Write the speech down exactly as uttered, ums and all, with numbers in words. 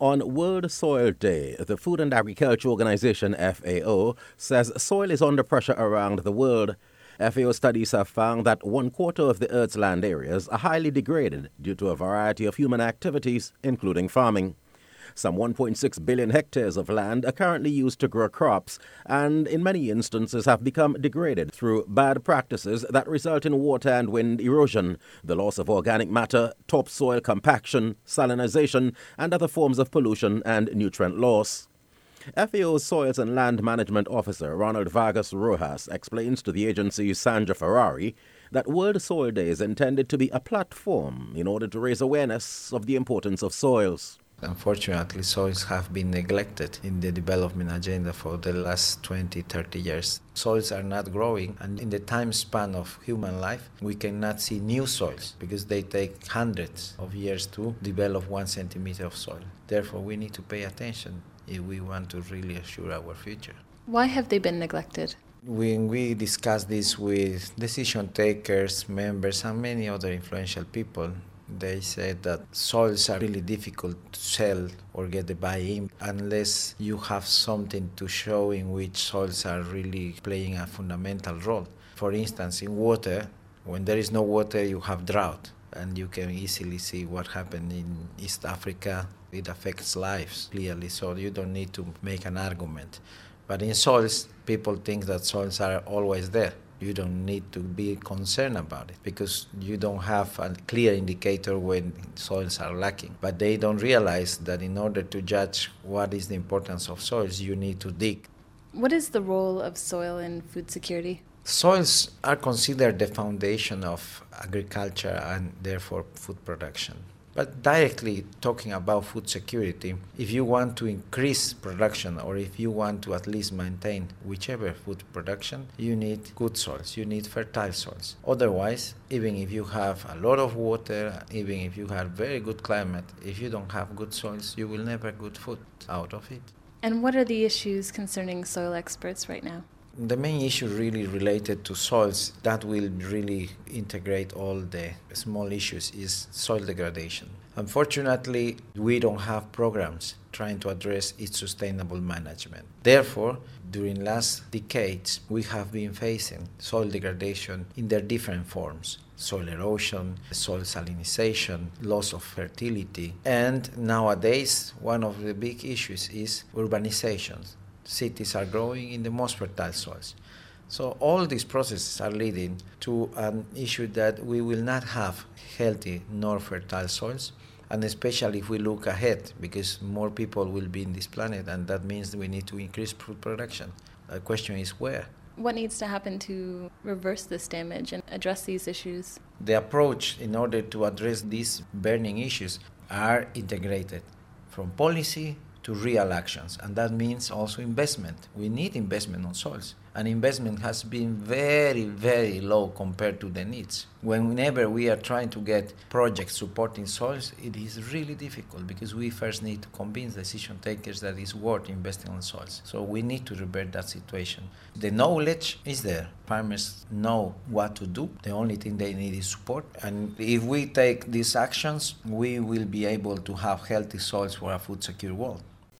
On World Soil Day, the Food and Agriculture Organization, F A O, says soil is under pressure around the world. F A O studies have found that one quarter of the Earth's land areas are highly degraded due to a variety of human activities, including farming. Some one point six billion hectares of land are currently used to grow crops and in many instances have become degraded through bad practices that result in water and wind erosion, the loss of organic matter, topsoil compaction, salinization, and other forms of pollution and nutrient loss. F A O's Soils and Land Management Officer Ronald Vargas Rojas explains to the agency's Sandra Ferrari that World Soil Day is intended to be a platform in order to raise awareness of the importance of soils. Unfortunately, soils have been neglected in the development agenda for the last twenty, thirty years. Soils are not growing, and in the time span of human life, we cannot see new soils because they take hundreds of years to develop one centimeter of soil. Therefore, we need to pay attention if we want to really assure our future. Why have they been neglected? When we discuss this with decision takers, members, and many other influential people, they said that soils are really difficult to sell or get the buy-in unless you have something to show in which soils are really playing a fundamental role. For instance, in water, when there is no water, you have drought, and you can easily see what happened in East Africa. It affects lives clearly, so you don't need to make an argument. But in soils, people think that soils are always there. You don't need to be concerned about it because you don't have a clear indicator when soils are lacking. But they don't realize that in order to judge what is the importance of soils, you need to dig. What is the role of soil in food security? Soils are considered the foundation of agriculture and therefore food production. But directly talking about food security, if you want to increase production or if you want to at least maintain whichever food production, you need good soils, you need fertile soils. Otherwise, even if you have a lot of water, even if you have very good climate, if you don't have good soils, you will never get good food out of it. And what are the issues concerning soil experts right now? The main issue really related to soils that will really integrate all the small issues is soil degradation. Unfortunately, we don't have programs trying to address its sustainable management. Therefore, during last decades, we have been facing soil degradation in their different forms. Soil erosion, soil salinization, loss of fertility, and nowadays, one of the big issues is urbanization. Cities are growing in the most fertile soils. So all these processes are leading to an issue that we will not have healthy nor fertile soils, and especially if we look ahead, because more people will be in this planet, and that means we need to increase food production. The question is where? What needs to happen to reverse this damage and address these issues? The approach in order to address these burning issues are integrated from policy to real actions, and that means also investment. We need investment on soils, and investment has been very, very low compared to the needs. Whenever we are trying to get projects supporting soils, it is really difficult because we first need to convince decision takers that it's worth investing on soils. So we need to revert that situation. The knowledge is there. Farmers know what to do. The only thing they need is support. And if we take these actions, we will be able to have healthy soils for a food secure world.